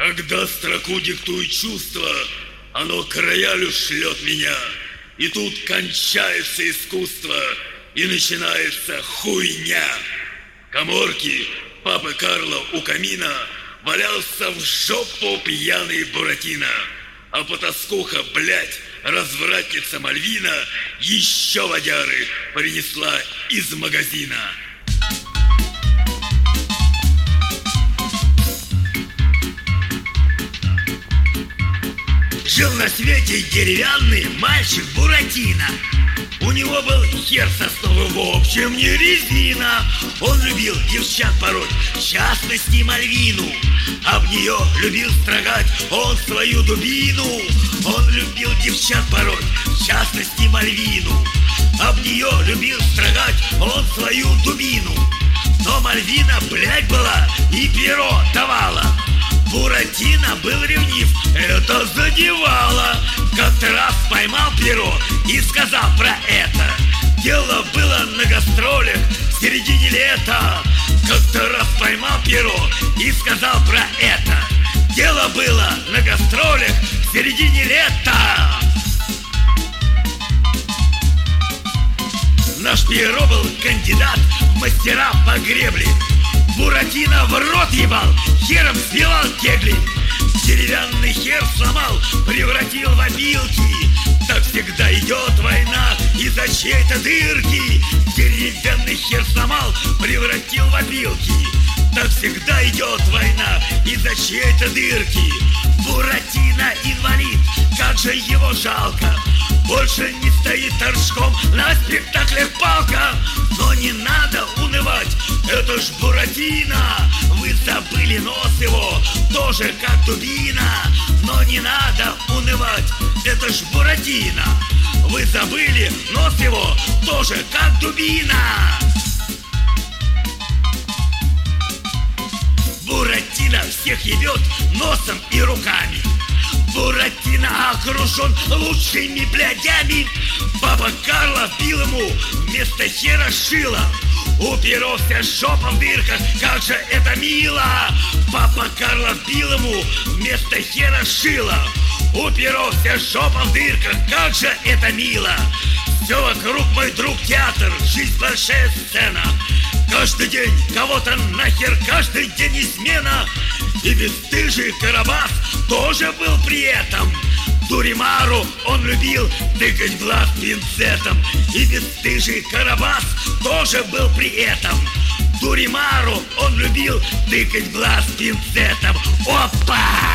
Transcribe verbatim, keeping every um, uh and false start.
Когда строку диктует чувство, оно к роялю шлет меня. И тут кончается искусство, и начинается хуйня. Каморки папы Карла у камина валялся в жопу пьяный Буратино. А потаскуха, блядь, развратница Мальвина еще водяры принесла из магазина. Жил на свете деревянный мальчик Буратино. У него был хер сосновый, в общем, не резина. Он любил девчат пороть, в частности Мальвину. Об нее любил строгать он свою дубину. Он любил девчат пороть, в частности Мальвину. Об нее любил строгать он свою дубину. Но Мальвина, блядь, была и перо давала. Буратино был ревнив, это задевало. Как-то раз поймал перо и сказал про это. Дело было на гастролях в середине лета. Как-то раз поймал перо и сказал про это. Дело было на гастролях в середине лета. Наш перо был кандидат в мастера по гребле. Буратино в рот ебал, хером сбивал кегли. Деревянный хер сломал, превратил в опилки. Так всегда идет война из-за чьей-то дырки. Деревянный хер сломал, превратил в опилки. Так всегда идет война из-за чьей-то дырки. Буратино инвалид, как же его жалко. Больше не стоит торчком на спектаклях палка. Но не надо унывать, это ж Буратино. Вы забыли нос его, тоже как дубина. Но не надо унывать, это ж Буратино. Вы забыли нос его, тоже как дубина. Буратино всех ебет носом и руками. Буратино окружен лучшими блядями. Папа Карло бил ему вместо хера шила. У перо вся жопа в дырках, как же это мило. Папа Карло бил ему вместо хера шила. У перо вся жопа в дырках, как же это мило. Все вокруг, мой друг, театр, жизнь большая сцена. Каждый день кого-то нахер, каждый день измена. И бесстыжий Карабас тоже был при этом. Дуримару он любил тыкать в глаз пинцетом. И бесстыжий Карабас тоже был при этом. Дуримару он любил тыкать в глаз пинцетом. Опа!